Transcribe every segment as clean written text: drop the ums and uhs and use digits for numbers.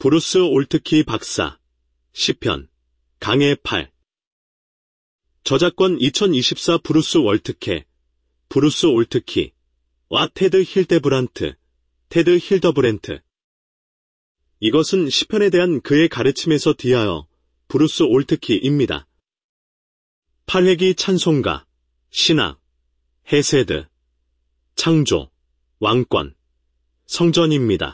브루스 올트키 박사, 시편, 강해 8. 저작권 2024 브루스 월트케, 브루스 올트키, 와 테드 힐데브란트, 테드 힐더브랜트. 이것은 시편에 대한 그의 가르침에서 뒤하여 브루스 올트키입니다. 8회기 찬송가, 신학, 헤세드, 창조, 왕권, 성전입니다.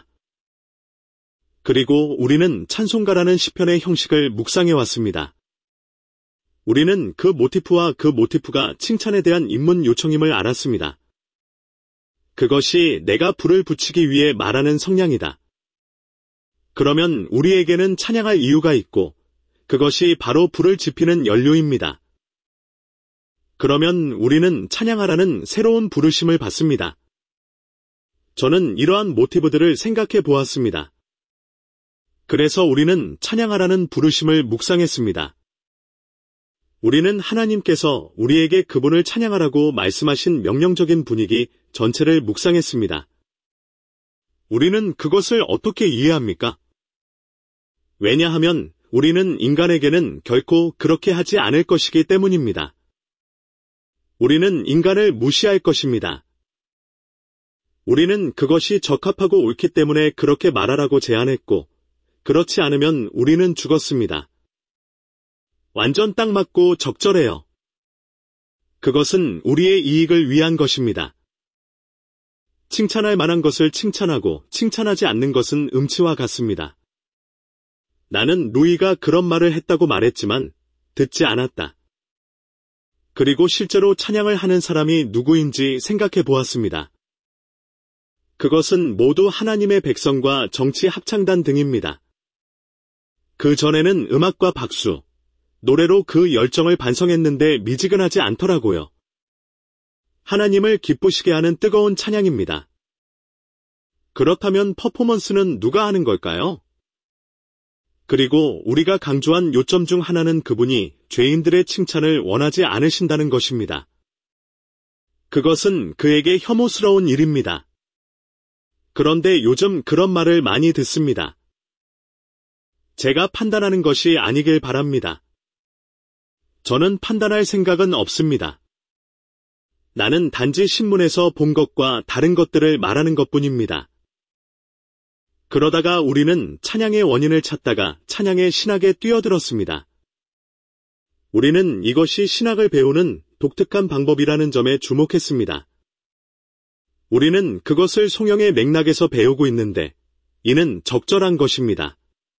그리고 우리는 찬송가라는 시편의 형식을 묵상해왔습니다. 우리는 그 모티프와 그 모티프가 칭찬에 대한 입문 요청임을 알았습니다. 그것이 내가 불을 붙이기 위해 말하는 성량이다. 그러면 우리에게는 찬양할 이유가 있고 그것이 바로 불을 지피는 연료입니다. 그러면 우리는 찬양하라는 새로운 부르심을 받습니다. 저는 이러한 모티브들을 생각해 보았습니다. 그래서 우리는 찬양하라는 부르심을 묵상했습니다. 우리는 하나님께서 우리에게 그분을 찬양하라고 말씀하신 명령적인 분위기 전체를 묵상했습니다. 우리는 그것을 어떻게 이해합니까? 왜냐하면 우리는 인간에게는 결코 그렇게 하지 않을 것이기 때문입니다. 우리는 인간을 무시할 것입니다. 우리는 그것이 적합하고 옳기 때문에 그렇게 말하라고 제안했고, 그렇지 않으면 우리는 죽었습니다. 완전 딱 맞고 적절해요. 그것은 우리의 이익을 위한 것입니다. 칭찬할 만한 것을 칭찬하고 칭찬하지 않는 것은 음치와 같습니다. 나는 루이가 그런 말을 했다고 말했지만 듣지 않았다. 그리고 실제로 찬양을 하는 사람이 누구인지 생각해 보았습니다. 그것은 모두 하나님의 백성과 정치 합창단 등입니다. 그 전에는 음악과 박수, 노래로 그 열정을 반성했는데 미지근하지 않더라고요. 하나님을 기쁘시게 하는 뜨거운 찬양입니다. 그렇다면 퍼포먼스는 누가 하는 걸까요? 그리고 우리가 강조한 요점 중 하나는 그분이 죄인들의 칭찬을 원하지 않으신다는 것입니다. 그것은 그에게 혐오스러운 일입니다. 그런데 요즘 그런 말을 많이 듣습니다. 제가 판단하는 것이 아니길 바랍니다. 저는 판단할 생각은 없습니다. 나는 단지 신문에서 본 것과 다른 것들을 말하는 것뿐입니다. 그러다가 우리는 찬양의 원인을 찾다가 찬양의 신학에 뛰어들었습니다. 우리는 이것이 신학을 배우는 독특한 방법이라는 점에 주목했습니다. 우리는 그것을 송영의 맥락에서 배우고 있는데 이는 적절한 것입니다.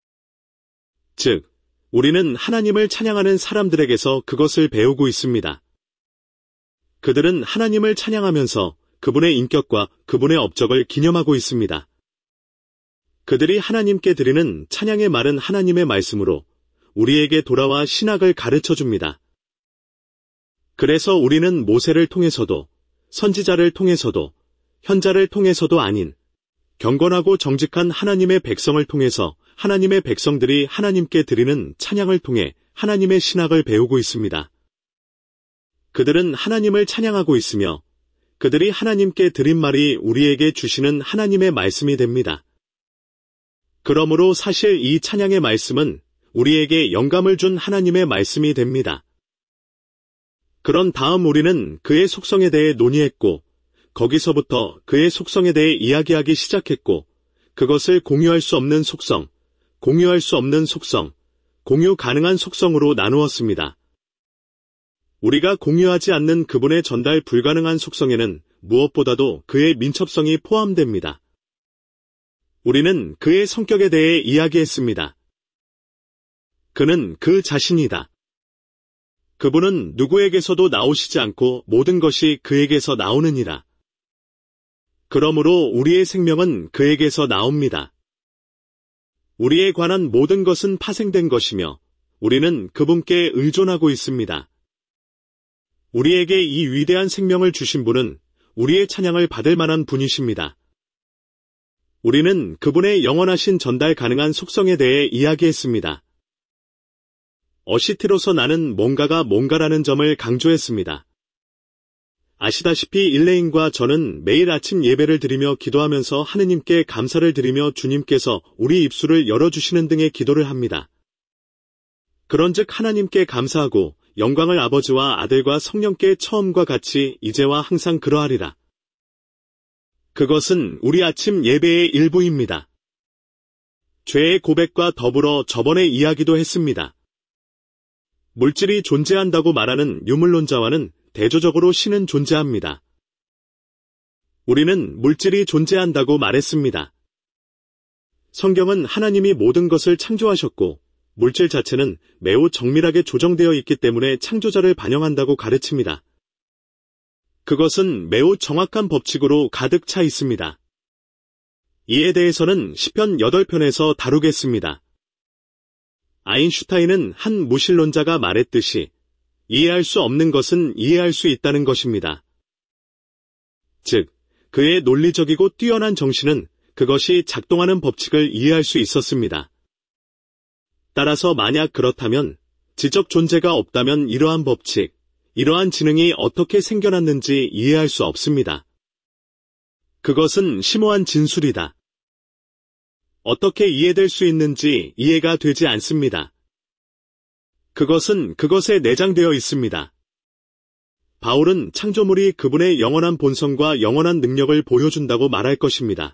즉, 우리는 하나님을 찬양하는 사람들에게서 그것을 배우고 있습니다. 그들은 하나님을 찬양하면서 그분의 인격과 그분의 업적을 기념하고 있습니다. 그들이 하나님께 드리는 찬양의 말은 하나님의 말씀으로 우리에게 돌아와 신학을 가르쳐 줍니다. 그래서 우리는 모세를 통해서도, 선지자를 통해서도, 현자를 통해서도 아닌 경건하고 정직한 하나님의 백성을 통해서 하나님의 백성들이 하나님께 드리는 찬양을 통해 하나님의 신학을 배우고 있습니다. 그들은 하나님을 찬양하고 있으며 그들이 하나님께 드린 말이 우리에게 주시는 하나님의 말씀이 됩니다. 그러므로 사실 이 찬양의 말씀은 우리에게 영감을 준 하나님의 말씀이 됩니다. 그런 다음 우리는 그의 속성에 대해 논의했고 거기서부터 그의 속성에 대해 이야기하기 시작했고 그것을 공유할 수 없는 속성, 공유할 수 없는 속성, 공유 가능한 속성으로 나누었습니다. 우리가 공유하지 않는 그분의 전달 불가능한 속성에는 무엇보다도 그의 민첩성이 포함됩니다. 우리는 그의 성격에 대해 이야기했습니다. 그는 그 자신이다. 그분은 누구에게서도 나오시지 않고 모든 것이 그에게서 나오느니라. 그러므로 우리의 생명은 그에게서 나옵니다. 우리에 관한 모든 것은 파생된 것이며 우리는 그분께 의존하고 있습니다. 우리에게 이 위대한 생명을 주신 분은 우리의 찬양을 받을 만한 분이십니다. 우리는 그분의 영원하신 전달 가능한 속성에 대해 이야기했습니다. 어시티로서 나는 뭔가가 뭔가라는 점을 강조했습니다. 아시다시피 일레인과 저는 매일 아침 예배를 드리며 기도하면서 하느님께 감사를 드리며 주님께서 우리 입술을 열어주시는 등의 기도를 합니다. 그런즉 하나님께 감사하고 영광을 아버지와 아들과 성령께 처음과 같이 이제와 항상 그러하리라. 그것은 우리 아침 예배의 일부입니다. 죄의 고백과 더불어 저번에 이야기도 했습니다. 물질이 존재한다고 말하는 유물론자와는 대조적으로 신은 존재합니다. 우리는 물질이 존재한다고 말했습니다. 성경은 하나님이 모든 것을 창조하셨고 물질 자체는 매우 정밀하게 조정되어 있기 때문에 창조자를 반영한다고 가르칩니다. 그것은 매우 정확한 법칙으로 가득 차 있습니다. 이에 대해서는 시편 8편에서 다루겠습니다. 아인슈타인은 한 무신론자가 말했듯이 이해할 수 없는 것은 이해할 수 있다는 것입니다. 즉, 그의 논리적이고 뛰어난 정신은 그것이 작동하는 법칙을 이해할 수 있었습니다. 따라서 만약 그렇다면 지적 존재가 없다면 이러한 법칙, 이러한 지능이 어떻게 생겨났는지 이해할 수 없습니다. 그것은 심오한 진술이다. 어떻게 이해될 수 있는지 이해가 되지 않습니다. 그것은 그것에 내장되어 있습니다. 바울은 창조물이 그분의 영원한 본성과 영원한 능력을 보여준다고 말할 것입니다.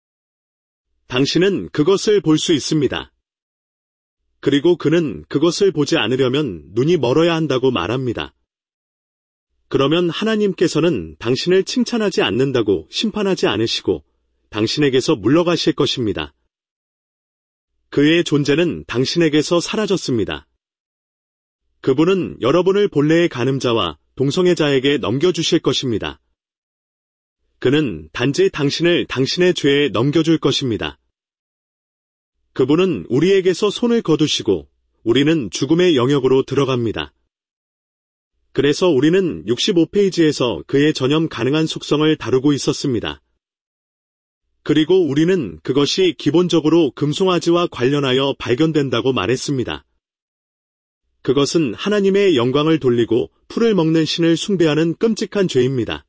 당신은 그것을 볼 수 있습니다. 그리고 그는 그것을 보지 않으려면 눈이 멀어야 한다고 말합니다. 그러면 하나님께서는 당신을 칭찬하지 않는다고 심판하지 않으시고 당신에게서 물러가실 것입니다. 그의 존재는 당신에게서 사라졌습니다. 그분은 여러분을 본래의 간음자와 동성애자에게 넘겨주실 것입니다. 그는 단지 당신을 당신의 죄에 넘겨줄 것입니다. 그분은 우리에게서 손을 거두시고 우리는 죽음의 영역으로 들어갑니다. 그래서 우리는 65페이지에서 그의 전염 가능한 속성을 다루고 있었습니다. 그리고 우리는 그것이 기본적으로 금송아지와 관련하여 발견된다고 말했습니다. 그것은 하나님의 영광을 돌리고 풀을 먹는 신을 숭배하는 끔찍한 죄입니다.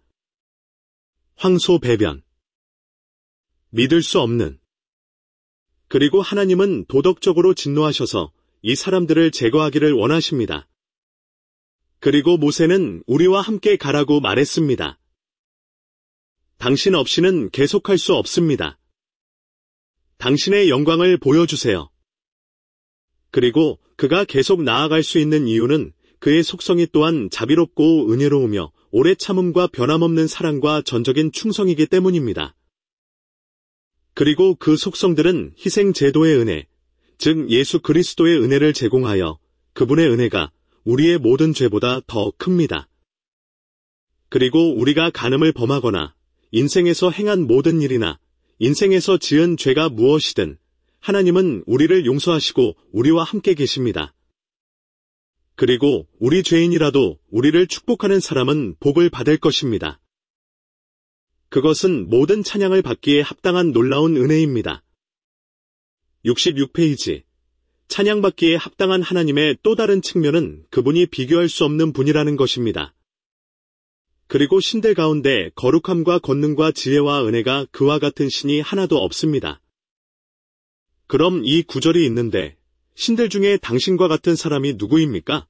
황소배변. 믿을 수 없는. 그리고 하나님은 도덕적으로 진노하셔서 이 사람들을 제거하기를 원하십니다. 그리고 모세는 우리와 함께 가라고 말했습니다. 당신 없이는 계속할 수 없습니다. 당신의 영광을 보여주세요. 그리고 그가 계속 나아갈 수 있는 이유는 그의 속성이 또한 자비롭고 은혜로우며 오래 참음과 변함없는 사랑과 전적인 충성이기 때문입니다. 그리고 그 속성들은 희생 제도의 은혜, 즉 예수 그리스도의 은혜를 제공하여 그분의 은혜가 우리의 모든 죄보다 더 큽니다. 그리고 우리가 간음을 범하거나 인생에서 행한 모든 일이나 인생에서 지은 죄가 무엇이든 하나님은 우리를 용서하시고 우리와 함께 계십니다. 그리고 우리 죄인이라도 우리를 축복하는 사람은 복을 받을 것입니다. 그것은 모든 찬양을 받기에 합당한 놀라운 은혜입니다. 66페이지. 찬양받기에 합당한 하나님의 또 다른 측면은 그분이 비교할 수 없는 분이라는 것입니다. 그리고 신들 가운데 거룩함과 권능과 지혜와 은혜가 그와 같은 신이 하나도 없습니다. 그럼 이 구절이 있는데 신들 중에 당신과 같은 사람이 누구입니까?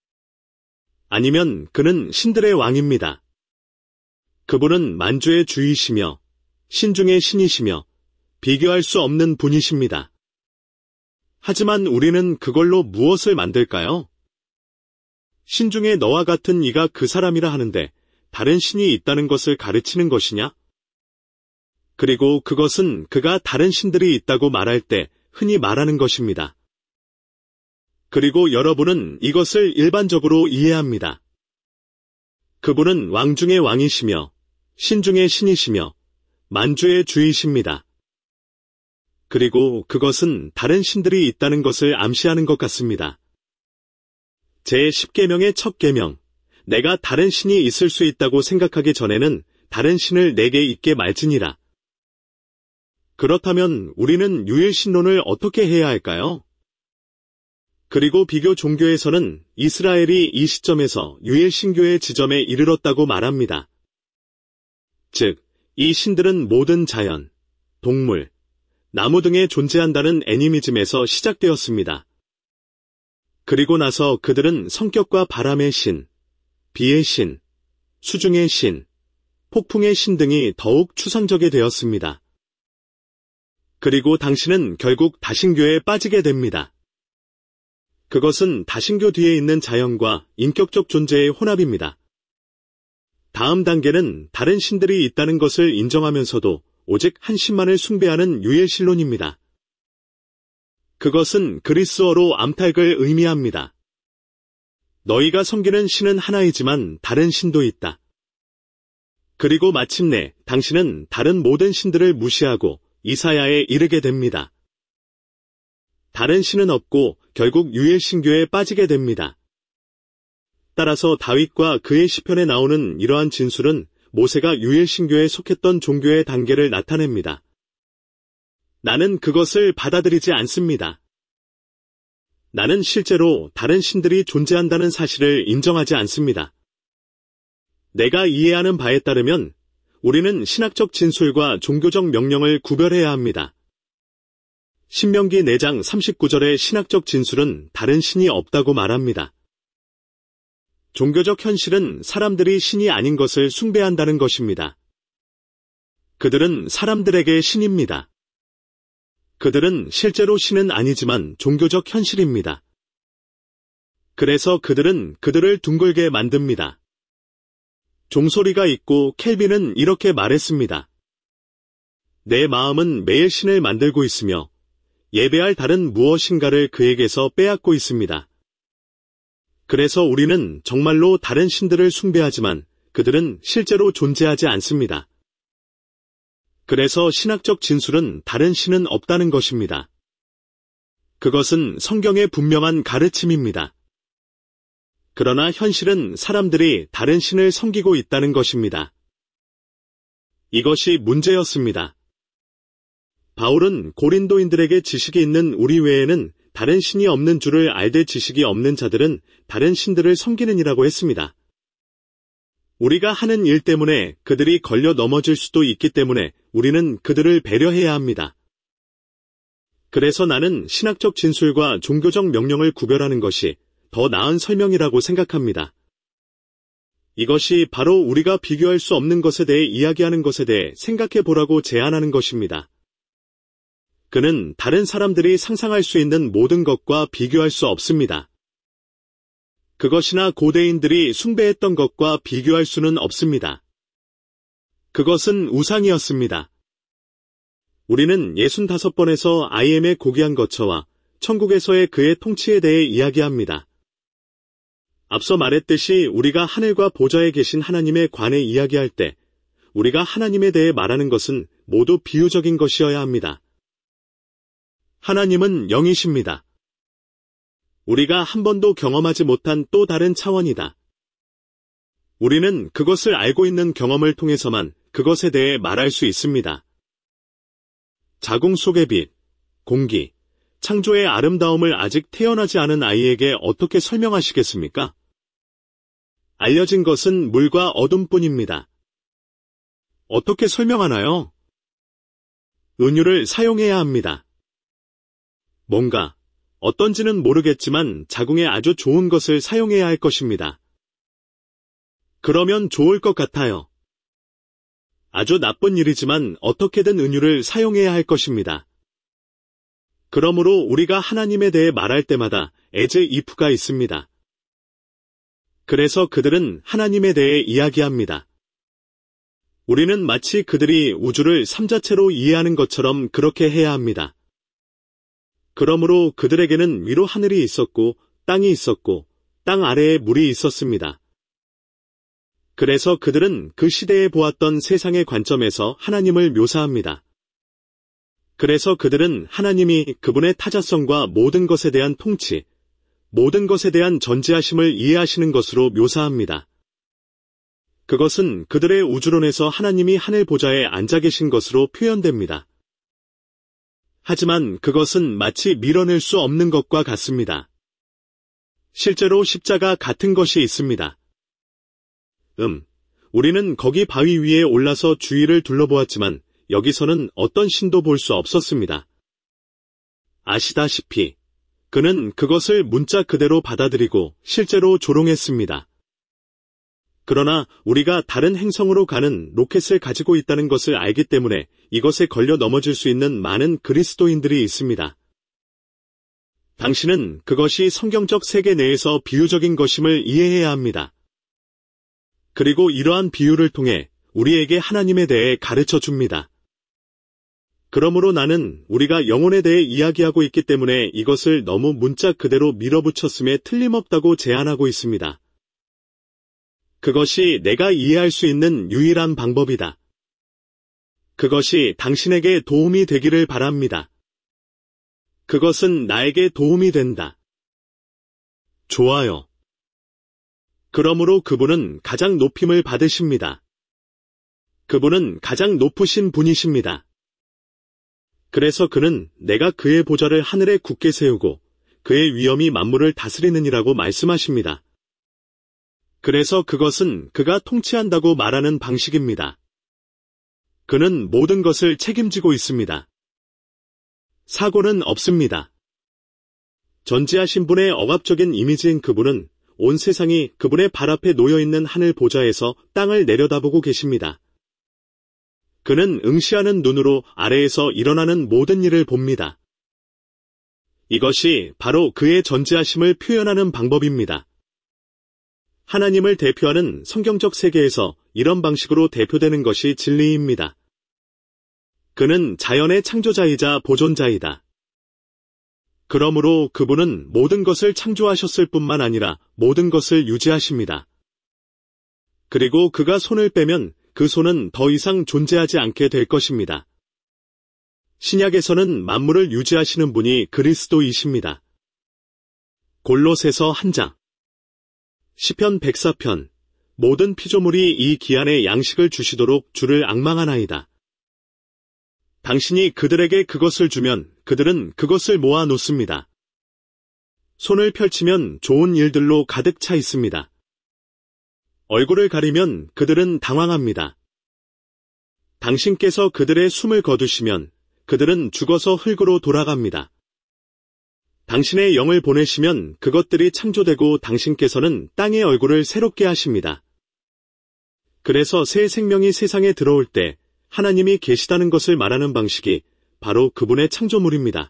아니면 그는 신들의 왕입니다. 그분은 만주의 주이시며 신 중의 신이시며 비교할 수 없는 분이십니다. 하지만 우리는 그걸로 무엇을 만들까요? 신 중에 너와 같은 이가 그 사람이라 하는데 다른 신이 있다는 것을 가르치는 것이냐? 그리고 그것은 그가 다른 신들이 있다고 말할 때 흔히 말하는 것입니다. 그리고 여러분은 이것을 일반적으로 이해합니다. 그분은 왕 중의 왕이시며 신 중의 신이시며 만주의 주이십니다. 그리고 그것은 다른 신들이 있다는 것을 암시하는 것 같습니다. 제10계명의 첫 계명, 내가 다른 신이 있을 수 있다고 생각하기 전에는 다른 신을 내게 있게 말지니라. 그렇다면 우리는 유일신론을 어떻게 해야 할까요? 그리고 비교 종교에서는 이스라엘이 이 시점에서 유일신교의 지점에 이르렀다고 말합니다. 즉, 이 신들은 모든 자연, 동물, 나무 등에 존재한다는 애니미즘에서 시작되었습니다. 그리고 나서 그들은 성격과 바람의 신, 비의 신, 수중의 신, 폭풍의 신 등이 더욱 추상적이 되었습니다. 그리고 당신은 결국 다신교에 빠지게 됩니다. 그것은 다신교 뒤에 있는 자연과 인격적 존재의 혼합입니다. 다음 단계는 다른 신들이 있다는 것을 인정하면서도 오직 한 신만을 숭배하는 유일신론입니다. 그것은 그리스어로 암탉을 의미합니다. 너희가 섬기는 신은 하나이지만 다른 신도 있다. 그리고 마침내 당신은 다른 모든 신들을 무시하고 이사야에 이르게 됩니다. 다른 신은 없고 결국 유일신교에 빠지게 됩니다. 따라서 다윗과 그의 시편에 나오는 이러한 진술은 모세가 유일신교에 속했던 종교의 단계를 나타냅니다. 나는 그것을 받아들이지 않습니다. 나는 실제로 다른 신들이 존재한다는 사실을 인정하지 않습니다. 내가 이해하는 바에 따르면 우리는 신학적 진술과 종교적 명령을 구별해야 합니다. 신명기 4장 39절의 신학적 진술은 다른 신이 없다고 말합니다. 종교적 현실은 사람들이 신이 아닌 것을 숭배한다는 것입니다. 그들은 사람들에게 신입니다. 그들은 실제로 신은 아니지만 종교적 현실입니다. 그래서 그들은 그들을 둥글게 만듭니다. 종소리가 있고 켈빈은 이렇게 말했습니다. 내 마음은 매일 신을 만들고 있으며 예배할 달은 무엇인가를 그에게서 빼앗고 있습니다. 그래서 우리는 정말로 다른 신들을 숭배하지만 그들은 실제로 존재하지 않습니다. 그래서 신학적 진술은 다른 신은 없다는 것입니다. 그것은 성경의 분명한 가르침입니다. 그러나 현실은 사람들이 다른 신을 섬기고 있다는 것입니다. 이것이 문제였습니다. 바울은 고린도인들에게 지식이 있는 우리 외에는 다른 신이 없는 줄을 알되 지식이 없는 자들은 다른 신들을 섬기느니라고 했습니다. 우리가 하는 일 때문에 그들이 걸려 넘어질 수도 있기 때문에 우리는 그들을 배려해야 합니다. 그래서 나는 신학적 진술과 종교적 명령을 구별하는 것이 더 나은 설명이라고 생각합니다. 이것이 바로 우리가 비교할 수 없는 것에 대해 이야기하는 것에 대해 생각해 보라고 제안하는 것입니다. 그는 다른 사람들이 상상할 수 있는 모든 것과 비교할 수 없습니다. 그것이나 고대인들이 숭배했던 것과 비교할 수는 없습니다. 그것은 우상이었습니다. 우리는 65번에서 IM의 고귀한 거처와 천국에서의 그의 통치에 대해 이야기합니다. 앞서 말했듯이 우리가 하늘과 보좌에 계신 하나님에 관해 이야기할 때 우리가 하나님에 대해 말하는 것은 모두 비유적인 것이어야 합니다. 하나님은 영이십니다. 우리가 한 번도 경험하지 못한 또 다른 차원이다. 우리는 그것을 알고 있는 경험을 통해서만 그것에 대해 말할 수 있습니다. 자궁 속의 빛, 공기, 창조의 아름다움을 아직 태어나지 않은 아이에게 어떻게 설명하시겠습니까? 알려진 것은 물과 어둠뿐입니다. 어떻게 설명하나요? 은유를 사용해야 합니다. 뭔가, 어떤지는 모르겠지만 자궁에 아주 좋은 것을 사용해야 할 것입니다. 그러면 좋을 것 같아요. 아주 나쁜 일이지만 어떻게든 은유를 사용해야 할 것입니다. 그러므로 우리가 하나님에 대해 말할 때마다 as if가 있습니다. 그래서 그들은 하나님에 대해 이야기합니다. 우리는 마치 그들이 우주를 삼자체로 이해하는 것처럼 그렇게 해야 합니다. 그러므로 그들에게는 위로 하늘이 있었고 땅이 있었고 땅 아래에 물이 있었습니다. 그래서 그들은 그 시대에 보았던 세상의 관점에서 하나님을 묘사합니다. 그래서 그들은 하나님이 그분의 타자성과 모든 것에 대한 통치, 모든 것에 대한 전지하심을 이해하시는 것으로 묘사합니다. 그것은 그들의 우주론에서 하나님이 하늘 보좌에 앉아 계신 것으로 표현됩니다. 하지만 그것은 마치 밀어낼 수 없는 것과 같습니다. 실제로 십자가 같은 것이 있습니다. 우리는 거기 바위 위에 올라서 주위를 둘러보았지만 여기서는 어떤 신도 볼 수 없었습니다. 아시다시피 그는 그것을 문자 그대로 받아들이고 실제로 조롱했습니다. 그러나 우리가 다른 행성으로 가는 로켓을 가지고 있다는 것을 알기 때문에 이것에 걸려 넘어질 수 있는 많은 그리스도인들이 있습니다. 당신은 그것이 성경적 세계 내에서 비유적인 것임을 이해해야 합니다. 그리고 이러한 비유를 통해 우리에게 하나님에 대해 가르쳐 줍니다. 그러므로 나는 우리가 영혼에 대해 이야기하고 있기 때문에 이것을 너무 문자 그대로 밀어붙였음에 틀림없다고 제안하고 있습니다. 그것이 내가 이해할 수 있는 유일한 방법이다. 그것이 당신에게 도움이 되기를 바랍니다. 그것은 나에게 도움이 된다. 좋아요. 그러므로 그분은 가장 높임을 받으십니다. 그분은 가장 높으신 분이십니다. 그래서 그는 내가 그의 보좌를 하늘에 굳게 세우고 그의 위엄이 만물을 다스리느니라고 말씀하십니다. 그래서 그것은 그가 통치한다고 말하는 방식입니다. 그는 모든 것을 책임지고 있습니다. 사고는 없습니다. 전지하신 분의 억압적인 이미지인 그분은 온 세상이 그분의 발 앞에 놓여있는 하늘 보좌에서 땅을 내려다보고 계십니다. 그는 응시하는 눈으로 아래에서 일어나는 모든 일을 봅니다. 이것이 바로 그의 전지하심을 표현하는 방법입니다. 하나님을 대표하는 성경적 세계에서 이런 방식으로 대표되는 것이 진리입니다. 그는 자연의 창조자이자 보존자이다. 그러므로 그분은 모든 것을 창조하셨을 뿐만 아니라 모든 것을 유지하십니다. 그리고 그가 손을 빼면 그 손은 더 이상 존재하지 않게 될 것입니다. 신약에서는 만물을 유지하시는 분이 그리스도이십니다. 골로새서 1장 시편 104편 모든 피조물이 이 기한에 양식을 주시도록 주를 앙망하나이다. 당신이 그들에게 그것을 주면 그들은 그것을 모아 놓습니다. 손을 펼치면 좋은 일들로 가득 차 있습니다. 얼굴을 가리면 그들은 당황합니다. 당신께서 그들의 숨을 거두시면 그들은 죽어서 흙으로 돌아갑니다. 당신의 영을 보내시면 그것들이 창조되고 당신께서는 땅의 얼굴을 새롭게 하십니다. 그래서 새 생명이 세상에 들어올 때 하나님이 계시다는 것을 말하는 방식이 바로 그분의 창조물입니다.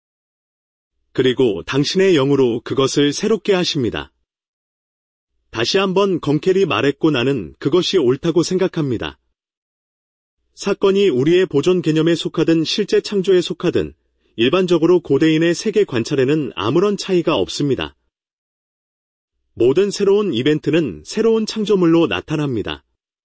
그리고 당신의 영으로 그것을 새롭게 하십니다. 다시 한번 건켈이 말했고 나는 그것이 옳다고 생각합니다. 사건이 우리의 보존 개념에 속하든 실제 창조에 속하든 일반적으로 고대인의 세계 관찰에는 아무런 차이가 없습니다. 모든 새로운 이벤트는 새로운 창조물로 나타납니다.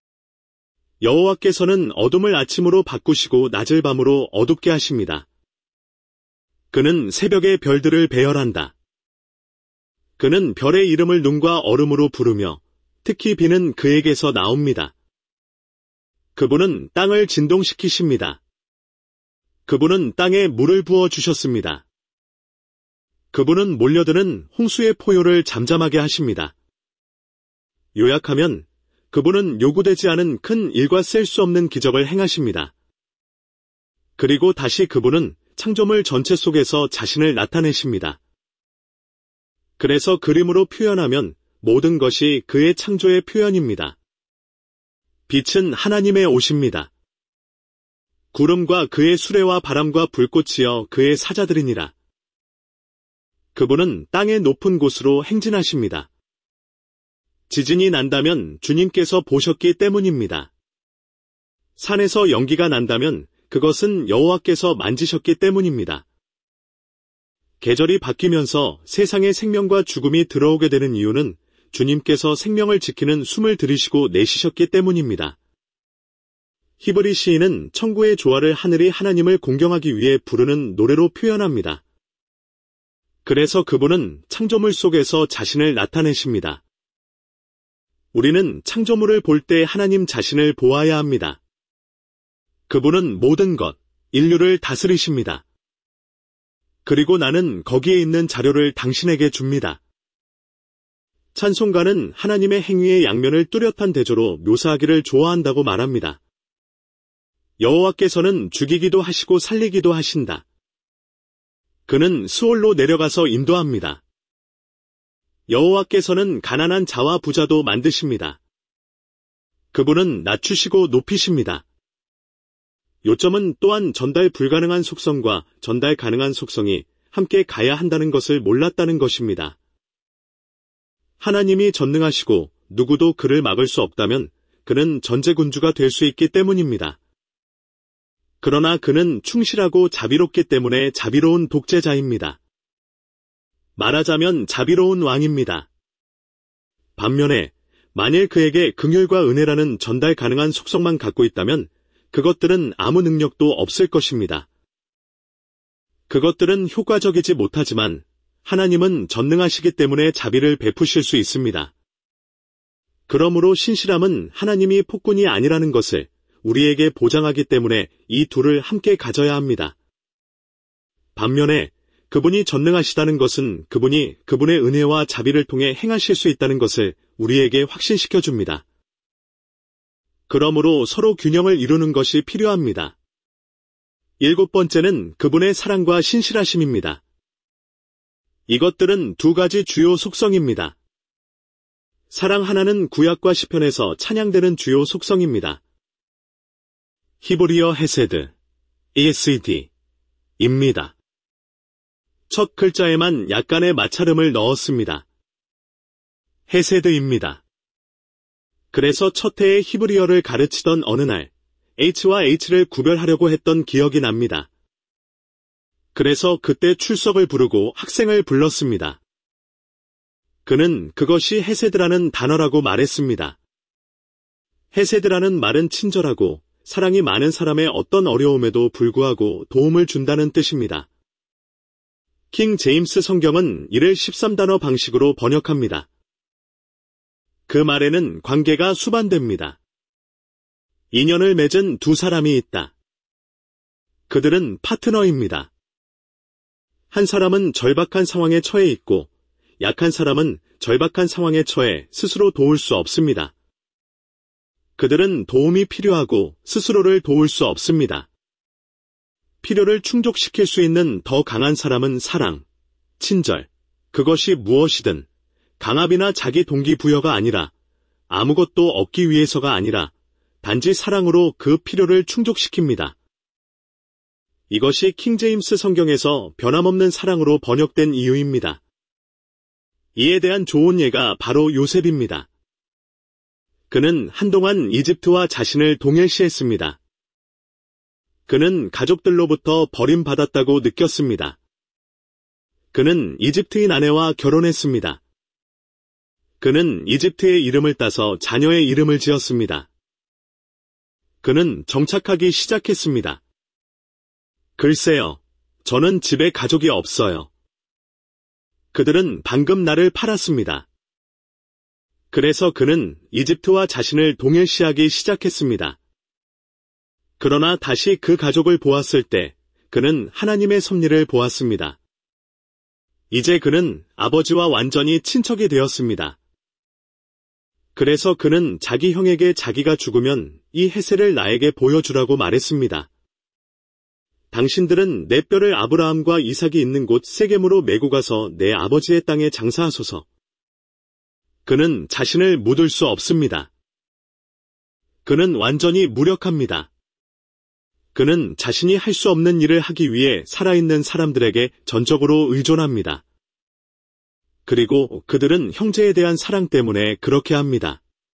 여호와께서는 어둠을 아침으로 바꾸시고 낮을 밤으로 어둡게 하십니다. 그는 새벽의 별들을 배열한다. 그는 별의 이름을 눈과 얼음으로 부르며 특히 비는 그에게서 나옵니다. 그분은 땅을 진동시키십니다. 그분은 땅에 물을 부어 주셨습니다. 그분은 몰려드는 홍수의 포효를 잠잠하게 하십니다. 요약하면 그분은 요구되지 않은 큰 일과 셀 수 없는 기적을 행하십니다. 그리고 다시 그분은 창조물 전체 속에서 자신을 나타내십니다. 그래서 그림으로 표현하면 모든 것이 그의 창조의 표현입니다. 빛은 하나님의 옷입니다. 구름과 그의 수레와 바람과 불꽃이여 그의 사자들이니라. 그분은 땅의 높은 곳으로 행진하십니다. 지진이 난다면 주님께서 보셨기 때문입니다. 산에서 연기가 난다면 그것은 여호와께서 만지셨기 때문입니다. 계절이 바뀌면서 세상에 생명과 죽음이 들어오게 되는 이유는 주님께서 생명을 지키는 숨을 들이시고 내쉬셨기 때문입니다. 히브리 시인은 천구의 조화를 하늘이 하나님을 공경하기 위해 부르는 노래로 표현합니다. 그래서 그분은 창조물 속에서 자신을 나타내십니다. 우리는 창조물을 볼 때 하나님 자신을 보아야 합니다. 그분은 모든 것, 인류를 다스리십니다. 그리고 나는 거기에 있는 자료를 당신에게 줍니다. 찬송가는 하나님의 행위의 양면을 뚜렷한 대조로 묘사하기를 좋아한다고 말합니다. 여호와께서는 죽이기도 하시고 살리기도 하신다. 그는 수월로 내려가서 인도합니다. 여호와께서는 가난한 자와 부자도 만드십니다. 그분은 낮추시고 높이십니다. 요점은 또한 전달 불가능한 속성과 전달 가능한 속성이 함께 가야 한다는 것을 몰랐다는 것입니다. 하나님이 전능하시고 누구도 그를 막을 수 없다면 그는 전제군주가 될 수 있기 때문입니다. 그러나 그는 충실하고 자비롭기 때문에 자비로운 독재자입니다. 말하자면 자비로운 왕입니다. 반면에 만일 그에게 긍휼과 은혜라는 전달 가능한 속성만 갖고 있다면 그것들은 아무 능력도 없을 것입니다. 그것들은 효과적이지 못하지만 하나님은 전능하시기 때문에 자비를 베푸실 수 있습니다. 그러므로 신실함은 하나님이 폭군이 아니라는 것을 우리에게 보장하기 때문에 이 둘을 함께 가져야 합니다. 반면에 그분이 전능하시다는 것은 그분이 그분의 은혜와 자비를 통해 행하실 수 있다는 것을 우리에게 확신시켜 줍니다. 그러므로 서로 균형을 이루는 것이 필요합니다. 7번째는 그분의 사랑과 신실하심입니다. 이것들은 두 가지 주요 속성입니다. 사랑 하나는 구약과 시편에서 찬양되는 주요 속성입니다. 히브리어 헤세드, ESD입니다. 첫 글자에만 약간의 마찰음을 넣었습니다. 헤세드입니다. 그래서 첫 해에 히브리어를 가르치던 어느 날 H와 H를 구별하려고 했던 기억이 납니다. 그래서 그때 출석을 부르고 학생을 불렀습니다. 그는 그것이 헤세드라는 단어라고 말했습니다. 헤세드라는 말은 친절하고 사랑이 많은 사람의 어떤 어려움에도 불구하고 도움을 준다는 뜻입니다. 킹 제임스 성경은 이를 13단어 방식으로 번역합니다. 그 말에는 관계가 수반됩니다. 인연을 맺은 두 사람이 있다. 그들은 파트너입니다. 한 사람은 절박한 상황에 처해 있고 약한 사람은 절박한 상황에 처해 스스로 도울 수 없습니다. 그들은 도움이 필요하고 스스로를 도울 수 없습니다. 필요를 충족시킬 수 있는 더 강한 사람은 사랑, 친절, 그것이 무엇이든 강압이나 자기 동기부여가 아니라 아무것도 얻기 위해서가 아니라 단지 사랑으로 그 필요를 충족시킵니다. 이것이 킹제임스 성경에서 변함없는 사랑으로 번역된 이유입니다. 이에 대한 좋은 예가 바로 요셉입니다. 그는 한동안 이집트와 자신을 동일시했습니다. 그는 가족들로부터 버림받았다고 느꼈습니다. 그는 이집트인 아내와 결혼했습니다. 그는 이집트의 이름을 따서 자녀의 이름을 지었습니다. 그는 정착하기 시작했습니다. 글쎄요, 저는 집에 가족이 없어요. 그들은 방금 나를 팔았습니다. 그래서 그는 이집트와 자신을 동일시하기 시작했습니다. 그러나 다시 그 가족을 보았을 때 그는 하나님의 섭리를 보았습니다. 이제 그는 아버지와 완전히 친척이 되었습니다. 그래서 그는 자기 형에게 자기가 죽으면 이 헤세를 나에게 보여주라고 말했습니다. 당신들은 내 뼈를 아브라함과 이삭이 있는 곳 세겜으로 메고 가서 내 아버지의 땅에 장사하소서. 그는 자신을 묻을 수 없습니다. 그는 완전히 무력합니다. 그는 자신이 할 수 없는 일을 하기 위해 살아있는 사람들에게 전적으로 의존합니다. 그리고 그들은 형제에 대한 사랑 때문에 그렇게 합니다.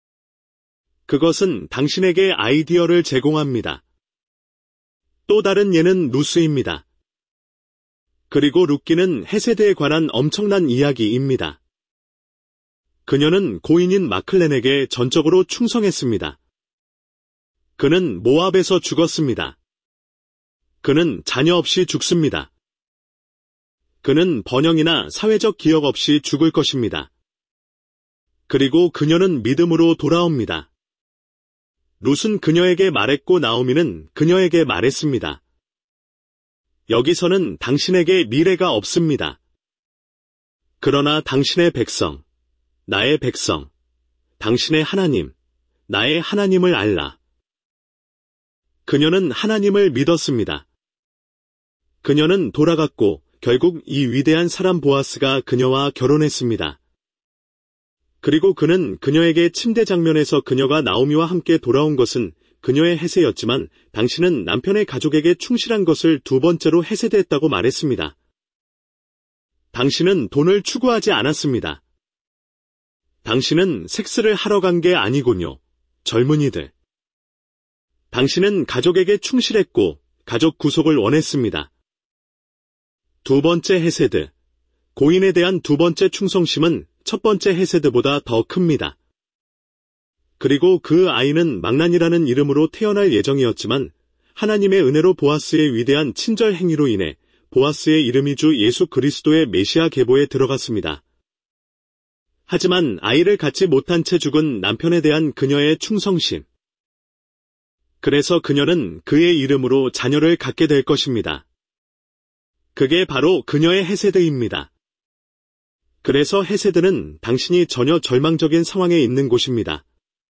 그것은 당신에게 아이디어를 제공합니다. 또 다른 예는 루스입니다. 그리고 룻기는 헤세드에 관한 엄청난 이야기입니다. 그녀는 고인인 마클렌에게 전적으로 충성했습니다. 그는 모압에서 죽었습니다. 그는 자녀 없이 죽습니다. 그는 번영이나 사회적 기억 없이 죽을 것입니다. 그리고 그녀는 믿음으로 돌아옵니다. 룻은 그녀에게 말했고 나오미는 그녀에게 말했습니다. 여기서는 당신에게 미래가 없습니다. 그러나 당신의 백성, 나의 백성, 당신의 하나님, 나의 하나님을 알라. 그녀는 하나님을 믿었습니다. 그녀는 돌아갔고 결국 이 위대한 사람 보아스가 그녀와 결혼했습니다. 그리고 그는 그녀에게 침대 장면에서 그녀가 나오미와 함께 돌아온 것은 그녀의 해세였지만 당신은 남편의 가족에게 충실한 것을 두 번째로 해세됐다고 말했습니다. 당신은 돈을 추구하지 않았습니다. 당신은 섹스를 하러 간 게 아니군요. 젊은이들. 당신은 가족에게 충실했고 가족 구속을 원했습니다. 두 번째 헤세드. 고인에 대한 두 번째 충성심은 첫 번째 헤세드보다 더 큽니다. 그리고 그 아이는 망난이라는 이름으로 태어날 예정이었지만 하나님의 은혜로 보아스의 위대한 친절 행위로 인해 보아스의 이름이 주 예수 그리스도의 메시아 계보에 들어갔습니다. 하지만 아이를 갖지 못한 채 죽은 남편에 대한 그녀의 충성심. 그래서 그녀는 그의 이름으로 자녀를 갖게 될 것입니다. 그게 바로 그녀의 헤세드입니다. 그래서 헤세드는 당신이 전혀 절망적인 상황에 있는 곳입니다.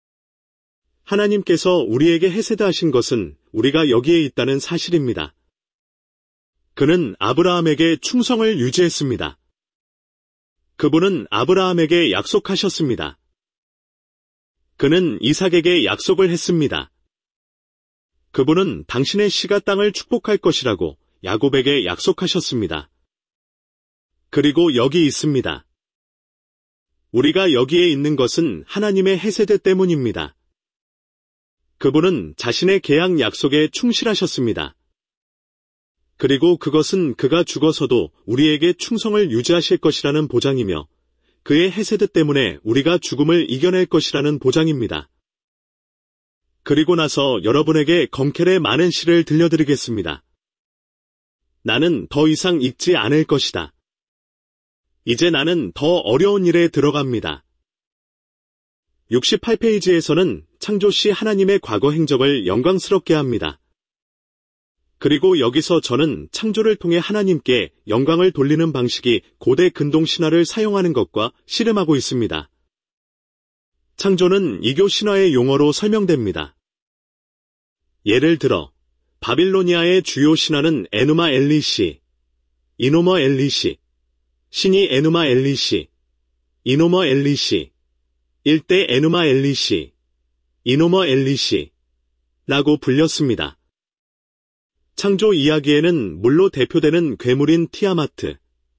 하나님께서 우리에게 헤세드하신 것은 우리가 여기에 있다는 사실입니다. 그는 아브라함에게 충성을 유지했습니다. 그분은 아브라함에게 약속하셨습니다. 그는 이삭에게 약속을 했습니다. 그분은 당신의 씨가 땅을 축복할 것이라고 야곱에게 약속하셨습니다. 그리고 여기 있습니다. 우리가 여기에 있는 것은 하나님의 헤세드 때문입니다. 그분은 자신의 계약 약속에 충실하셨습니다. 그리고 그것은 그가 죽어서도 우리에게 충성을 유지하실 것이라는 보장이며 그의 헤세드 때문에 우리가 죽음을 이겨낼 것이라는 보장입니다. 그리고 나서 여러분에게 검켈의 많은 시를 들려드리겠습니다. 나는 더 이상 읽지 않을 것이다. 이제 나는 더 어려운 일에 들어갑니다. 68페이지에서는 창조시 하나님의 과거 행적을 영광스럽게 합니다. 그리고 여기서 저는 창조를 통해 하나님께 영광을 돌리는 방식이 고대 근동 신화를 사용하는 것과 씨름하고 있습니다. 창조는 이교 신화의 용어로 설명됩니다. 예를 들어 바빌로니아의 주요 신화는 에누마 엘리시, 이노머 엘리시, 신이 에누마 엘리시, 이노머 엘리시, 일대 에누마 엘리시, 이노머 엘리시 라고 불렸습니다. 창조 이야기에는 물로 대표되는 괴물인 티아마트,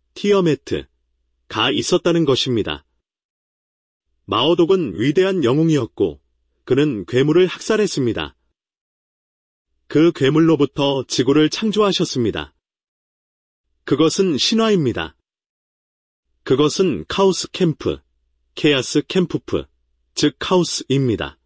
티어메트가 있었다는 것입니다. 마오독은 위대한 영웅이었고 그는 괴물을 학살했습니다. 그 괴물로부터 지구를 창조하셨습니다. 그것은 신화입니다. 그것은 카오스 캠프, 케아스 캠프프, 즉 카오스입니다.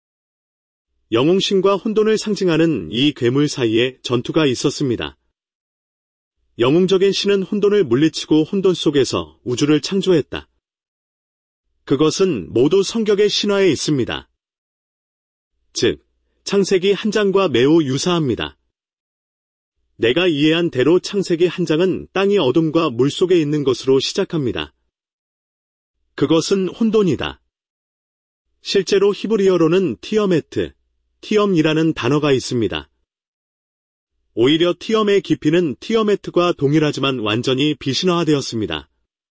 영웅신과 혼돈을 상징하는 이 괴물 사이에 전투가 있었습니다. 영웅적인 신은 혼돈을 물리치고 혼돈 속에서 우주를 창조했다. 그것은 모두 성격의 신화에 있습니다. 즉, 창세기 한 장과 매우 유사합니다. 내가 이해한 대로 창세기 한 장은 땅이 어둠과 물 속에 있는 것으로 시작합니다. 그것은 혼돈이다. 실제로 히브리어로는 티어메트, 티엄이라는 단어가 있습니다. 오히려 티엄의 깊이는 티어메트와 동일하지만 완전히 비신화되었습니다.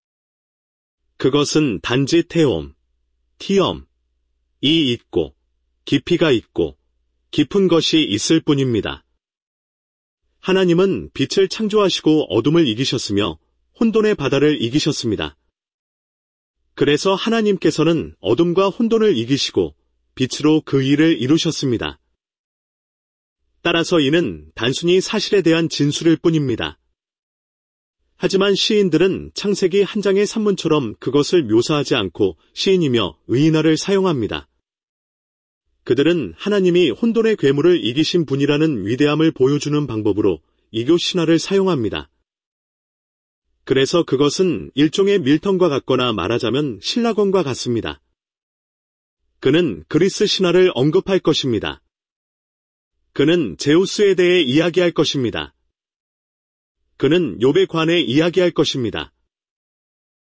그것은 단지 테옴, 티엄이 있고 깊이가 있고 깊은 것이 있을 뿐입니다. 하나님은 빛을 창조하시고 어둠을 이기셨으며 혼돈의 바다를 이기셨습니다. 그래서 하나님께서는 어둠과 혼돈을 이기시고 빛으로 그 일을 이루셨습니다. 따라서 이는 단순히 사실에 대한 진술일 뿐입니다. 하지만 시인들은 창세기 한 장의 산문처럼 그것을 묘사하지 않고 시인이며 의인화를 사용합니다. 그들은 하나님이 혼돈의 괴물을 이기신 분이라는 위대함을 보여주는 방법으로 이교 신화를 사용합니다. 그래서 그것은 일종의 밀턴과 같거나 말하자면 신라권과 같습니다. 그는 그리스 신화를 언급할 것입니다. 그는 제우스에 대해 이야기할 것입니다. 그는 욥에 관해 이야기할 것입니다.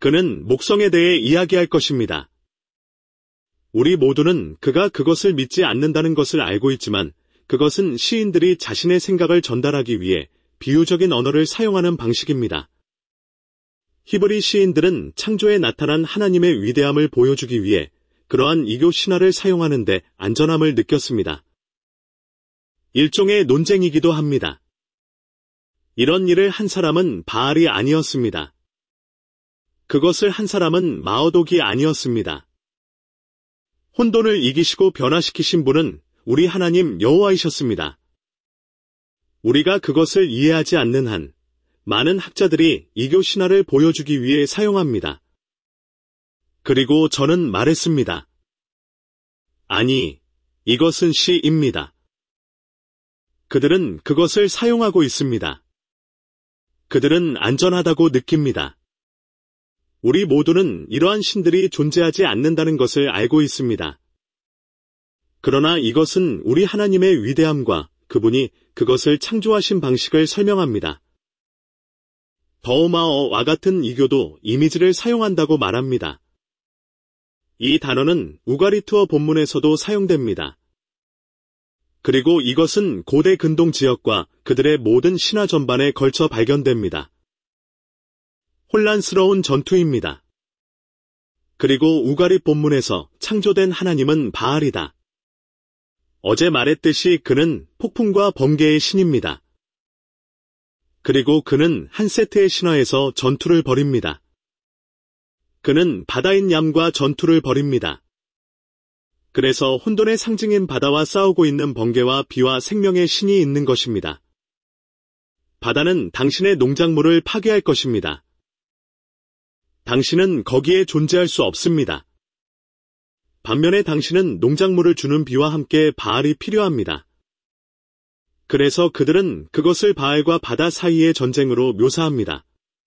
그는 목성에 대해 이야기할 것입니다. 우리 모두는 그가 그것을 믿지 않는다는 것을 알고 있지만 그것은 시인들이 자신의 생각을 전달하기 위해 비유적인 언어를 사용하는 방식입니다. 히브리 시인들은 창조에 나타난 하나님의 위대함을 보여주기 위해 그러한 이교 신화를 사용하는 데 안전함을 느꼈습니다. 일종의 논쟁이기도 합니다. 이런 일을 한 사람은 바알이 아니었습니다. 그것을 한 사람은 마오독이 아니었습니다. 혼돈을 이기시고 변화시키신 분은 우리 하나님 여호와이셨습니다. 우리가 그것을 이해하지 않는 한 많은 학자들이 이교 신화를 보여주기 위해 사용합니다. 그리고 저는 말했습니다. 아니, 이것은 시입니다. 그들은 그것을 사용하고 있습니다. 그들은 안전하다고 느낍니다. 우리 모두는 이러한 신들이 존재하지 않는다는 것을 알고 있습니다. 그러나 이것은 우리 하나님의 위대함과 그분이 그것을 창조하신 방식을 설명합니다. 더우마어와 같은 이교도 이미지를 사용한다고 말합니다. 이 단어는 우가리투어 본문에서도 사용됩니다. 그리고 이것은 고대 근동 지역과 그들의 모든 신화 전반에 걸쳐 발견됩니다. 혼란스러운 전투입니다. 그리고 우가리 본문에서 창조된 하나님은 바알이다. 어제 말했듯이 그는 폭풍과 번개의 신입니다. 그리고 그는 한 세트의 신화에서 전투를 벌입니다. 그는 바다인 얌과 전투를 벌입니다. 그래서 혼돈의 상징인 바다와 싸우고 있는 번개와 비와 생명의 신이 있는 것입니다. 바다는 당신의 농작물을 파괴할 것입니다. 당신은 거기에 존재할 수 없습니다. 반면에 당신은 농작물을 주는 비와 함께 바알이 필요합니다. 그래서 그들은 그것을 바알과 바다 사이의 전쟁으로 묘사합니다.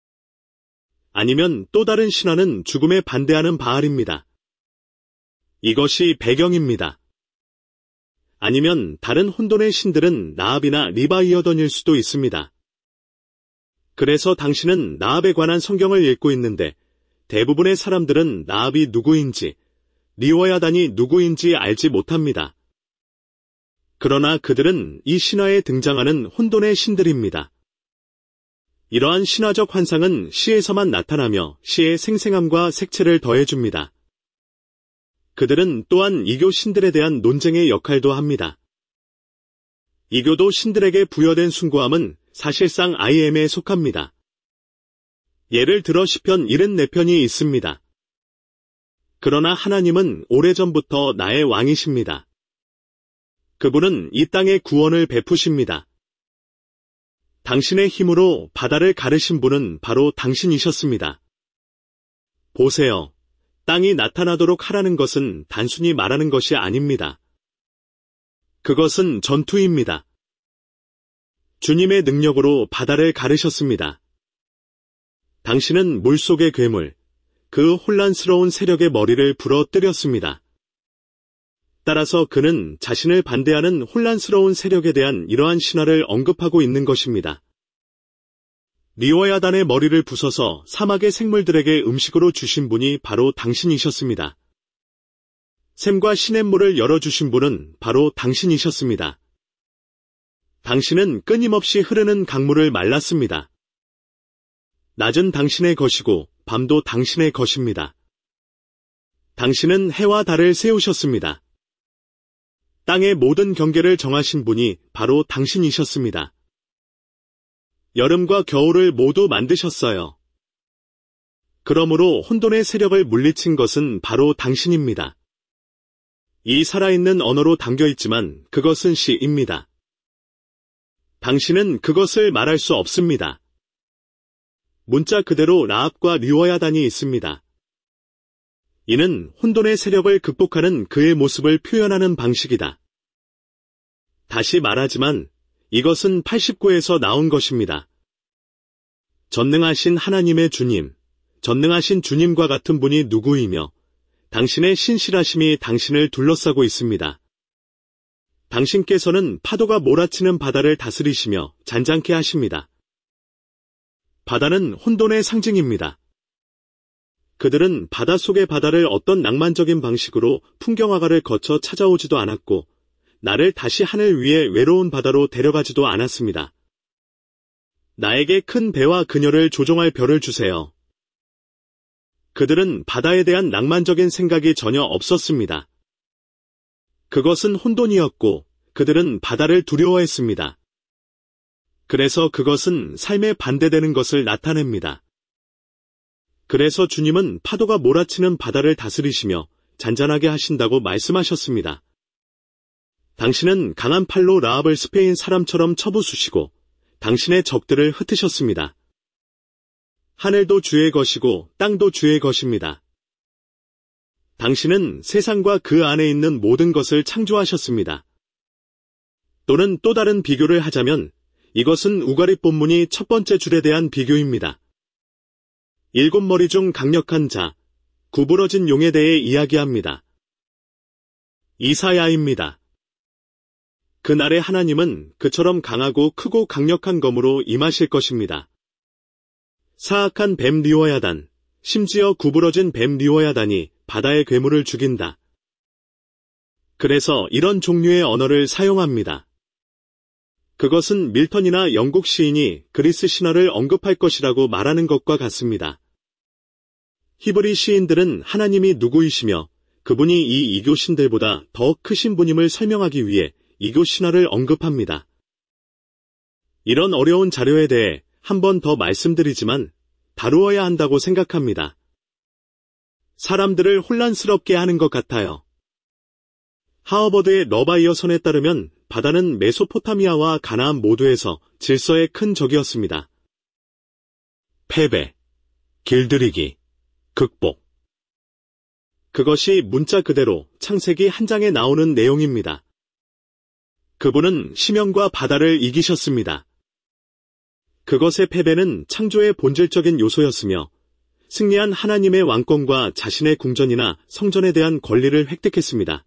아니면 또 다른 신화는 죽음에 반대하는 바알입니다. 이것이 배경입니다. 아니면 다른 혼돈의 신들은 나압이나 리바이어던일 수도 있습니다. 그래서 당신은 나압에 관한 성경을 읽고 있는데 대부분의 사람들은 나압이 누구인지, 리워야단이 누구인지 알지 못합니다. 그러나 그들은 이 신화에 등장하는 혼돈의 신들입니다. 이러한 신화적 환상은 시에서만 나타나며 시의 생생함과 색채를 더해줍니다. 그들은 또한 이교 신들에 대한 논쟁의 역할도 합니다. 이교도 신들에게 부여된 숭고함은 사실상 IM에 속합니다. 예를 들어 시편 74편이 있습니다. 그러나 하나님은 오래전부터 나의 왕이십니다. 그분은 이 땅에 구원을 베푸십니다. 당신의 힘으로 바다를 가르신 분은 바로 당신이셨습니다. 보세요. 땅이 나타나도록 하라는 것은 단순히 말하는 것이 아닙니다. 그것은 전투입니다. 주님의 능력으로 바다를 가르셨습니다. 당신은 물속의 괴물, 그 혼란스러운 세력의 머리를 부러뜨렸습니다. 따라서 그는 자신을 반대하는 혼란스러운 세력에 대한 이러한 신화를 언급하고 있는 것입니다. 리워야단의 머리를 부숴서 사막의 생물들에게 음식으로 주신 분이 바로 당신이셨습니다. 샘과 시냇물을 열어주신 분은 바로 당신이셨습니다. 당신은 끊임없이 흐르는 강물을 말랐습니다. 낮은 당신의 것이고 밤도 당신의 것입니다. 당신은 해와 달을 세우셨습니다. 땅의 모든 경계를 정하신 분이 바로 당신이셨습니다. 여름과 겨울을 모두 만드셨어요. 그러므로 혼돈의 세력을 물리친 것은 바로 당신입니다. 이 살아있는 언어로 담겨있지만 그것은 시입니다. 당신은 그것을 말할 수 없습니다. 문자 그대로 라합과 리워야단이 있습니다. 이는 혼돈의 세력을 극복하는 그의 모습을 표현하는 방식이다. 다시 말하지만 이것은 89에서 나온 것입니다. 전능하신 하나님의 주님, 전능하신 주님과 같은 분이 누구이며 당신의 신실하심이 당신을 둘러싸고 있습니다. 당신께서는 파도가 몰아치는 바다를 다스리시며 잔잔케 하십니다. 바다는 혼돈의 상징입니다. 그들은 바다 속의 바다를 어떤 낭만적인 방식으로 풍경화가를 거쳐 찾아오지도 않았고 나를 다시 하늘 위에 외로운 바다로 데려가지도 않았습니다. 나에게 큰 배와 그녀를 조종할 별을 주세요. 그들은 바다에 대한 낭만적인 생각이 전혀 없었습니다. 그것은 혼돈이었고 그들은 바다를 두려워했습니다. 그래서 그것은 삶에 반대되는 것을 나타냅니다. 그래서 주님은 파도가 몰아치는 바다를 다스리시며 잔잔하게 하신다고 말씀하셨습니다. 당신은 강한 팔로 라합을 스페인 사람처럼 쳐부수시고 당신의 적들을 흩으셨습니다. 하늘도 주의 것이고 땅도 주의 것입니다. 당신은 세상과 그 안에 있는 모든 것을 창조하셨습니다. 또는 또 다른 비교를 하자면 이것은 우가리 본문이 첫 번째 줄에 대한 비교입니다. 7머리 중 강력한 자, 구부러진 용에 대해 이야기합니다. 이사야입니다. 그날의 하나님은 그처럼 강하고 크고 강력한 검으로 임하실 것입니다. 사악한 뱀 리워야단, 심지어 구부러진 뱀 리워야단이 바다의 괴물을 죽인다. 그래서 이런 종류의 언어를 사용합니다. 그것은 밀턴이나 영국 시인이 그리스 신화를 언급할 것이라고 말하는 것과 같습니다. 히브리 시인들은 하나님이 누구이시며 그분이 이 이교 신들보다 더 크신 분임을 설명하기 위해 이교 신화를 언급합니다. 이런 어려운 자료에 대해 한 번 더 말씀드리지만 다루어야 한다고 생각합니다. 사람들을 혼란스럽게 하는 것 같아요. 하워버드의 러바이어선에 따르면 바다는 메소포타미아와 가나안 모두에서 질서의 큰 적이었습니다. 패배, 길들이기, 극복. 그것이 문자 그대로 창세기 한 장에 나오는 내용입니다. 그분은 심연과 바다를 이기셨습니다. 그것의 패배는 창조의 본질적인 요소였으며 승리한 하나님의 왕권과 자신의 궁전이나 성전에 대한 권리를 획득했습니다.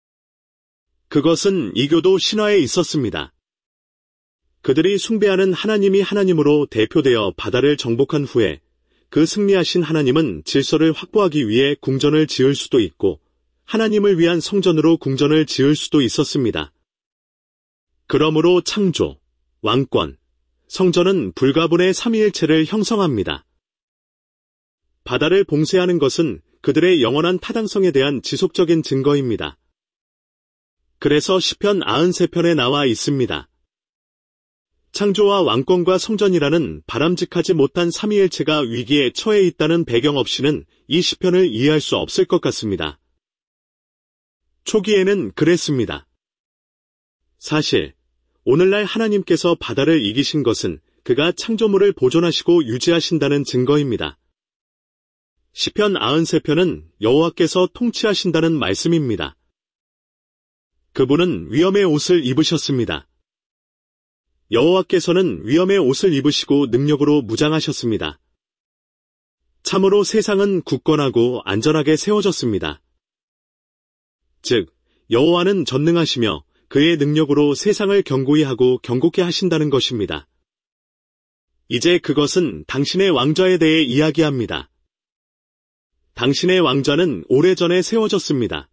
그것은 이교도 신화에 있었습니다. 그들이 숭배하는 하나님이 하나님으로 대표되어 바다를 정복한 후에 그 승리하신 하나님은 질서를 확보하기 위해 궁전을 지을 수도 있고 하나님을 위한 성전으로 궁전을 지을 수도 있었습니다. 그러므로 창조, 왕권, 성전은 불가분의 삼위일체를 형성합니다. 바다를 봉쇄하는 것은 그들의 영원한 타당성에 대한 지속적인 증거입니다. 그래서 시편 93편에 나와 있습니다. 창조와 왕권과 성전이라는 바람직하지 못한 삼위일체가 위기에 처해 있다는 배경 없이는 이 시편을 이해할 수 없을 것 같습니다. 초기에는 그랬습니다. 사실 오늘날 하나님께서 바다를 이기신 것은 그가 창조물을 보존하시고 유지하신다는 증거입니다. 시편 93편은 여호와께서 통치하신다는 말씀입니다. 그분은 위엄의 옷을 입으셨습니다. 여호와께서는 위엄의 옷을 입으시고 능력으로 무장하셨습니다. 참으로 세상은 굳건하고 안전하게 세워졌습니다. 즉, 여호와는 전능하시며 그의 능력으로 세상을 견고히 하고 견고케 하신다는 것입니다. 이제 그것은 당신의 왕좌에 대해 이야기합니다. 당신의 왕좌는 오래전에 세워졌습니다.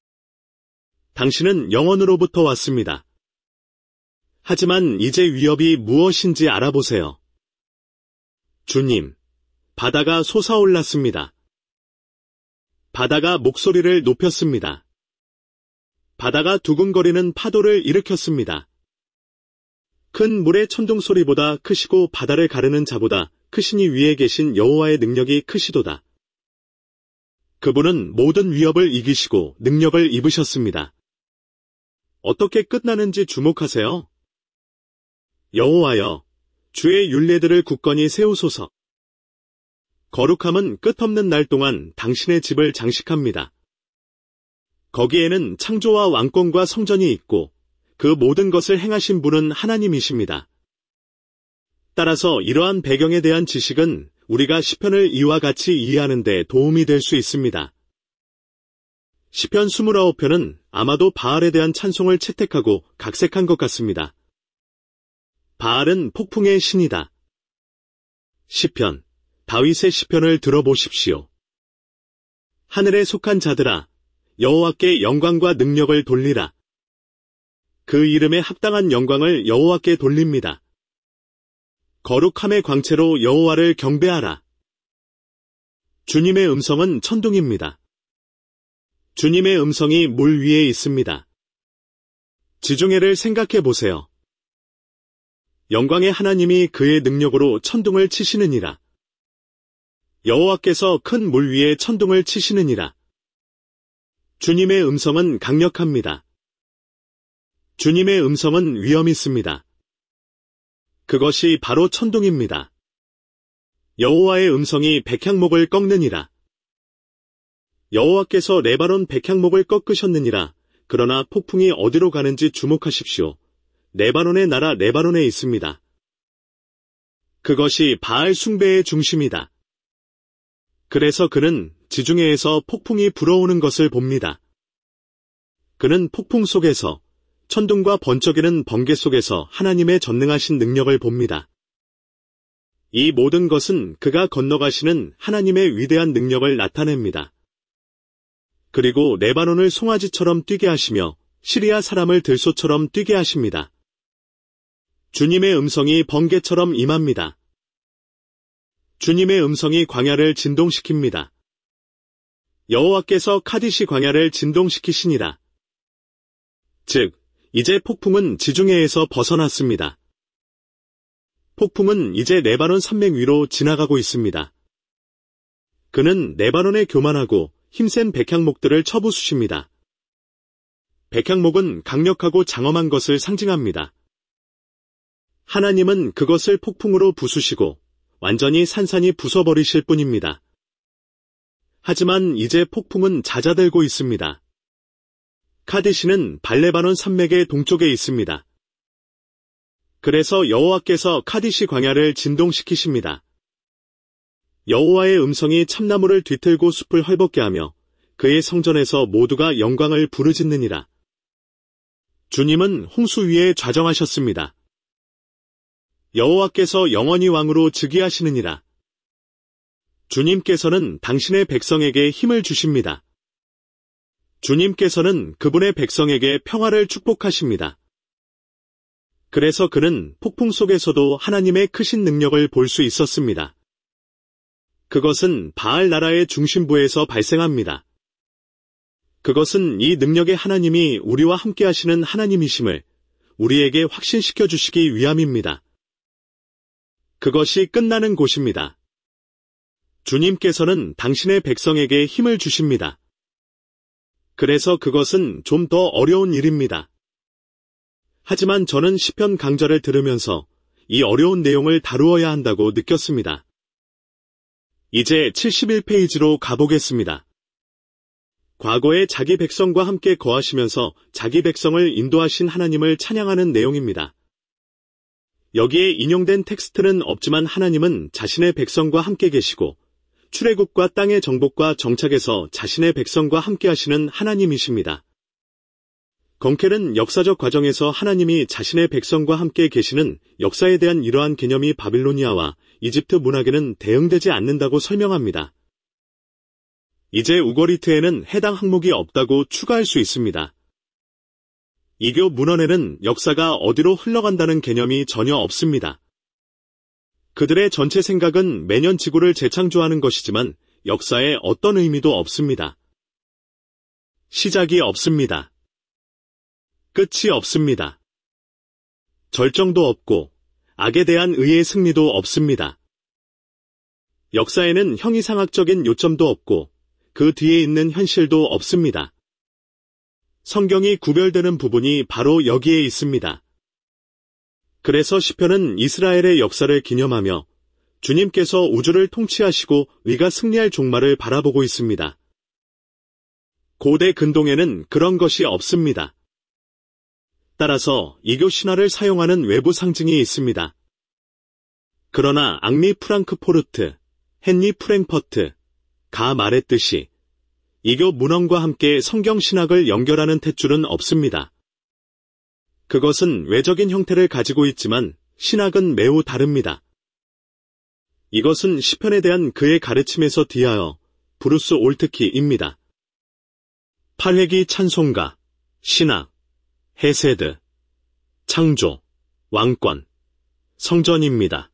당신은 영원으로부터 왔습니다. 하지만 이제 위협이 무엇인지 알아보세요. 주님, 바다가 솟아올랐습니다. 바다가 목소리를 높였습니다. 바다가 두근거리는 파도를 일으켰습니다. 큰 물의 천둥소리보다 크시고 바다를 가르는 자보다 크신 이 위에 계신 여호와의 능력이 크시도다. 그분은 모든 위협을 이기시고 능력을 입으셨습니다. 어떻게 끝나는지 주목하세요. 여호와여, 주의 율례들을 굳건히 세우소서. 거룩함은 끝없는 날 동안 당신의 집을 장식합니다. 거기에는 창조와 왕권과 성전이 있고 그 모든 것을 행하신 분은 하나님이십니다. 따라서 이러한 배경에 대한 지식은 우리가 시편을 이와 같이 이해하는 데 도움이 될 수 있습니다. 시편 29편은 아마도 바알에 대한 찬송을 채택하고 각색한 것 같습니다. 바알은 폭풍의 신이다. 시편, 다윗의 시편을 들어보십시오. 하늘에 속한 자들아, 여호와께 영광과 능력을 돌리라. 그 이름에 합당한 영광을 여호와께 돌립니다. 거룩함의 광채로 여호와를 경배하라. 주님의 음성은 천둥입니다. 주님의 음성이 물 위에 있습니다. 지중해를 생각해 보세요. 영광의 하나님이 그의 능력으로 천둥을 치시느니라. 여호와께서 큰 물 위에 천둥을 치시느니라. 주님의 음성은 강력합니다. 주님의 음성은 위엄 있습니다. 그것이 바로 천둥입니다. 여호와의 음성이 백향목을 꺾느니라. 여호와께서 레바논 백향목을 꺾으셨느니라. 그러나 폭풍이 어디로 가는지 주목하십시오. 레바논의 나라 레바논에 있습니다. 그것이 바알 숭배의 중심이다. 그래서 그는 지중해에서 폭풍이 불어오는 것을 봅니다. 그는 폭풍 속에서, 천둥과 번쩍이는 번개 속에서 하나님의 전능하신 능력을 봅니다. 이 모든 것은 그가 건너가시는 하나님의 위대한 능력을 나타냅니다. 그리고 레바논을 송아지처럼 뛰게 하시며 시리아 사람을 들소처럼 뛰게 하십니다. 주님의 음성이 번개처럼 임합니다. 주님의 음성이 광야를 진동시킵니다. 여호와께서 카디시 광야를 진동시키시니라. 즉, 이제 폭풍은 지중해에서 벗어났습니다. 폭풍은 이제 레바논 산맥 위로 지나가고 있습니다. 그는 레바논의 교만하고 힘센 백향목들을 쳐부수십니다. 백향목은 강력하고 장엄한 것을 상징합니다. 하나님은 그것을 폭풍으로 부수시고 완전히 산산이 부숴버리실 뿐입니다. 하지만 이제 폭풍은 잦아들고 있습니다. 카디시는 발레바논 산맥의 동쪽에 있습니다. 그래서 여호와께서 카디시 광야를 진동시키십니다. 여호와의 음성이 참나무를 뒤틀고 숲을 헐벗게 하며 그의 성전에서 모두가 영광을 부르짖느니라. 주님은 홍수 위에 좌정하셨습니다. 여호와께서 영원히 왕으로 즉위하시느니라. 주님께서는 당신의 백성에게 힘을 주십니다. 주님께서는 그분의 백성에게 평화를 축복하십니다. 그래서 그는 폭풍 속에서도 하나님의 크신 능력을 볼 수 있었습니다. 그것은 바알 나라의 중심부에서 발생합니다. 그것은 이 능력의 하나님이 우리와 함께 하시는 하나님이심을 우리에게 확신시켜 주시기 위함입니다. 그것이 끝나는 곳입니다. 주님께서는 당신의 백성에게 힘을 주십니다. 그래서 그것은 좀 더 어려운 일입니다. 하지만 저는 시편 강절을 들으면서 이 어려운 내용을 다루어야 한다고 느꼈습니다. 이제 71페이지로 가보겠습니다. 과거에 자기 백성과 함께 거하시면서 자기 백성을 인도하신 하나님을 찬양하는 내용입니다. 여기에 인용된 텍스트는 없지만 하나님은 자신의 백성과 함께 계시고 출애굽과 땅의 정복과 정착에서 자신의 백성과 함께 하시는 하나님이십니다. 건켈은 역사적 과정에서 하나님이 자신의 백성과 함께 계시는 역사에 대한 이러한 개념이 바빌로니아와 이집트 문학에는 대응되지 않는다고 설명합니다. 이제 우거리트에는 해당 항목이 없다고 추가할 수 있습니다. 이교 문헌에는 역사가 어디로 흘러간다는 개념이 전혀 없습니다. 그들의 전체 생각은 매년 지구를 재창조하는 것이지만 역사에 어떤 의미도 없습니다. 시작이 없습니다. 끝이 없습니다. 절정도 없고 악에 대한 의의 승리도 없습니다. 역사에는 형이상학적인 요점도 없고 그 뒤에 있는 현실도 없습니다. 성경이 구별되는 부분이 바로 여기에 있습니다. 그래서 시편은 이스라엘의 역사를 기념하며 주님께서 우주를 통치하시고 의가 승리할 종말을 바라보고 있습니다. 고대 근동에는 그런 것이 없습니다. 따라서 이교 신화를 사용하는 외부 상징이 있습니다. 그러나 앙리 프랑크포르트, 헨리 프랭퍼트, 가 말했듯이 이교 문헌과 함께 성경 신학을 연결하는 탯줄은 없습니다. 그것은 외적인 형태를 가지고 있지만 신학은 매우 다릅니다. 이것은 시편에 대한 그의 가르침에서 뒤하여 브루스 올트키입니다. 8회기 찬송가, 신학, 헤세드, 창조, 왕권, 성전입니다.